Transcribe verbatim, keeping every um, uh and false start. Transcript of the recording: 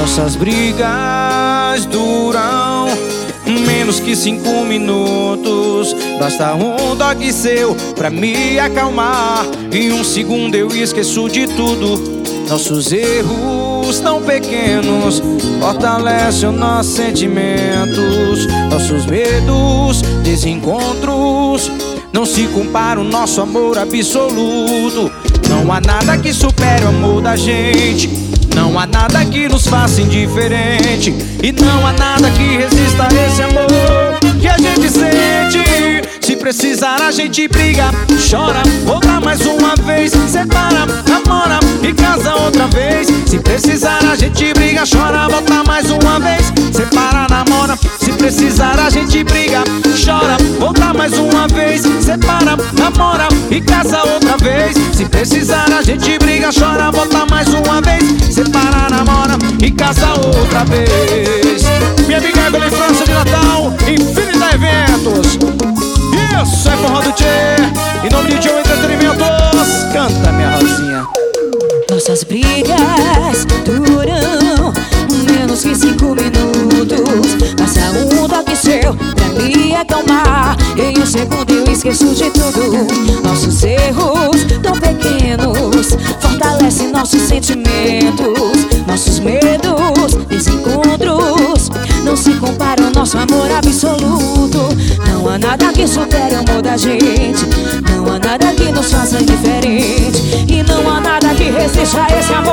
Nossas brigas duram menos que cinco minutos. Basta um toque seu pra me acalmar. Em um segundo eu esqueço de tudo. Nossos erros tão pequenos fortalecem os nossos sentimentos. Nossos medos, desencontros não se comparam ao nosso amor absoluto. Não há nada que supere o amor da gente. Não há nada que nos faça indiferente. E não há nada que resista a esse amor que a gente sente. Se precisar a gente briga, chora, volta mais uma vez, separa, namora e casa outra vez. Se precisar a gente briga, chora, volta mais uma vez, separa, namora. Se precisar a gente briga, chora, volta mais uma vez, separa, namora e casa outra vez. Se precisar a gente briga, chora, volta mais uma vez, separa, namora e casa outra vez. Minha amiga Evelyn França de Natal, Infinita Eventos. Isso é forró do Tchê, em nome de Tchê Entretenimentos. Canta, minha Rosinha. Nossas brigas duram menos que cinco minutos. Passa um toque seu pra me acalmar. Em um segundo eu esqueço de tudo. Nossos erros tão pequenos fortalecem nossos sentimentos. Nossos medos, desencontros não se comparam ao nosso amor absoluto. Não há nada que supere o amor da gente. Não há nada que nos faça indiferente. E não há nada que resista a esse amor